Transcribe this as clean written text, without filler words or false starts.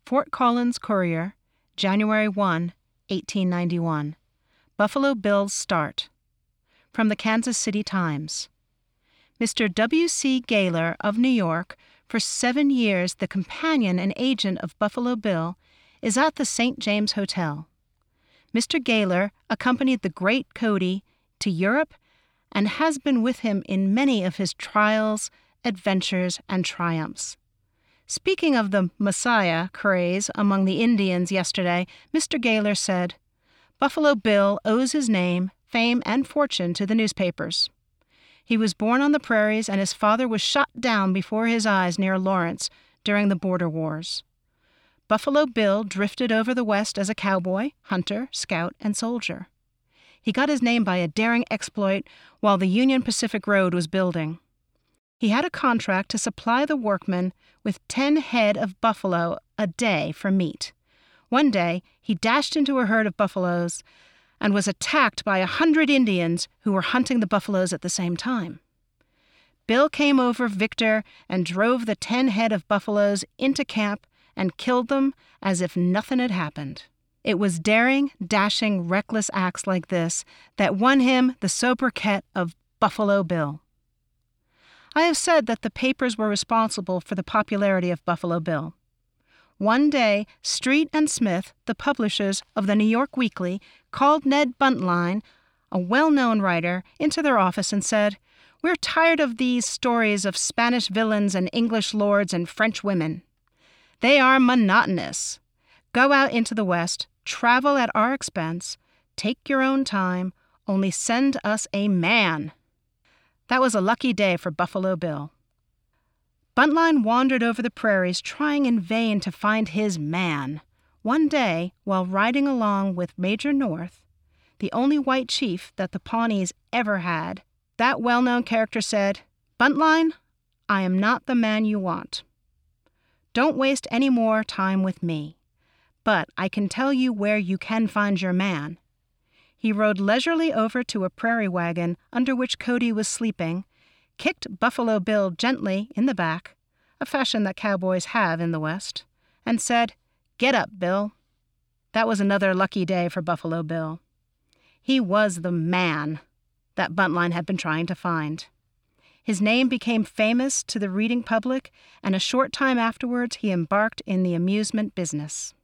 Fort Collins Courier, January 1, 1891. Buffalo Bill's start. From the Kansas City Times. Mr. W.C. Gaylor of New York, for 7 years the companion and agent of Buffalo Bill, is at the St. James Hotel. Mr. Gaylor accompanied the great Cody to Europe and has been with him in many of his trials, adventures, and triumphs. Speaking of the Messiah craze among the Indians yesterday, Mr. Gaylor said, "Buffalo Bill owes his name, fame, and fortune to the newspapers. He was born on the prairies, and his father was shot down before his eyes near Lawrence during the border wars. Buffalo Bill drifted over the West as a cowboy, hunter, scout, and soldier. He got his name by a daring exploit while the Union Pacific Road was building. He had a contract to supply the workmen with 10 head of buffalo a day for meat. One day, he dashed into a herd of buffaloes and was attacked by 100 Indians who were hunting the buffaloes at the same time. Bill came over victor and drove the 10 head of buffaloes into camp and killed them as if nothing had happened. It was daring, dashing, reckless acts like this that won him the sobriquet of Buffalo Bill." I have said that the papers were responsible for the popularity of Buffalo Bill. One day, Street and Smith, the publishers of the New York Weekly, called Ned Buntline, a well-known writer, into their office and said, "We're tired of these stories of Spanish villains and English lords and French women. They are monotonous. Go out into the West, travel at our expense, take your own time, only send us a man." That was a lucky day for Buffalo Bill. Buntline wandered over the prairies trying in vain to find his man. One day, while riding along with Major North, the only white chief that the Pawnees ever had, that well-known character said, "Buntline, I am not the man you want. Don't waste any more time with me, but I can tell you where you can find your man." He rode leisurely over to a prairie wagon under which Cody was sleeping, kicked Buffalo Bill gently in the back, a fashion that cowboys have in the West, and said, "Get up, Bill." That was another lucky day for Buffalo Bill. He was the man that Buntline had been trying to find. His name became famous to the reading public, and a short time afterwards he embarked in the amusement business.